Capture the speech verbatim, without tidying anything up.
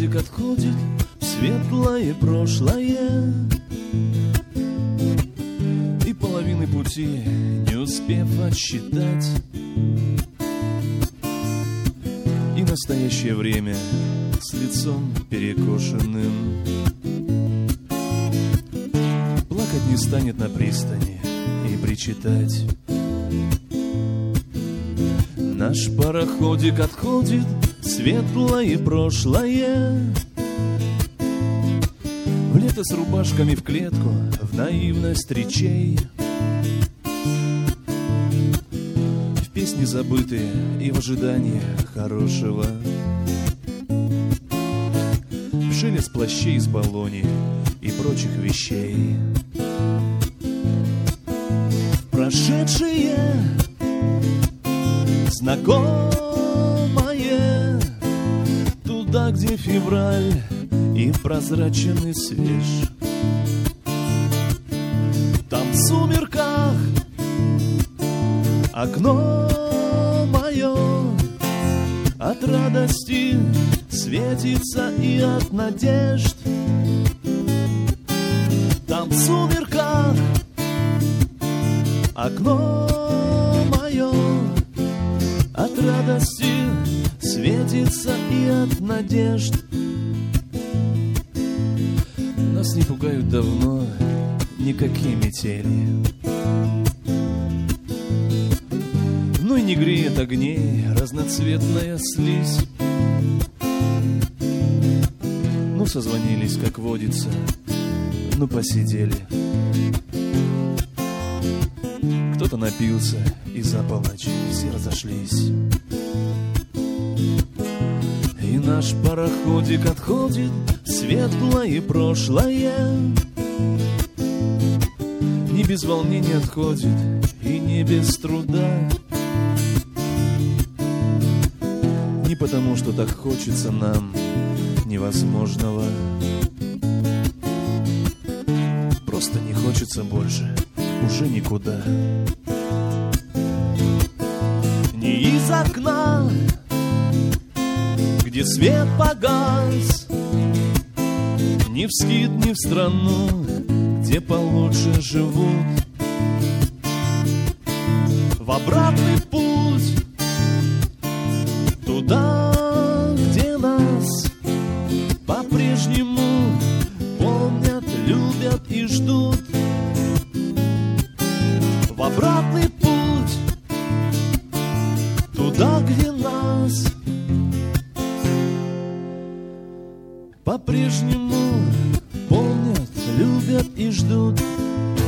пароходик отходит в светлое прошлое, и половины пути не успев отсчитать, и настоящее время с лицом перекошенным плакать не станет на пристани и причитать. Наш пароходик отходит в светлое прошлое, в лето с рубашками в клетку, в наивность речей, в песни забытые и в ожидании хорошего, в шелест плащей из баллони и прочих вещей. В прошедшие знакомое, туда, где февраль и прозрачен и свеж. Там в сумерках окно мое от радости светится и от надежд. Там в сумерках окно мое от радости светится и от надежд. Нас не пугают давно никакие метели, ну и не греет огней разноцветная слизь. Ну созвонились, как водится, ну посидели. Кто-то напился, и за полночь все разошлись. И наш пароходик отходит в светлое прошлое, не без волнения отходит и не без труда, не потому, что так хочется нам невозможного, просто не хочется больше уже никуда. Не из окна, где свет погас, ни в скит, ни в страну, где получше живут. В обратный путь туда, где нас по-прежнему помнят, любят и ждут. В обратный путь туда, где нас по-прежнему помнят, любят и ждут.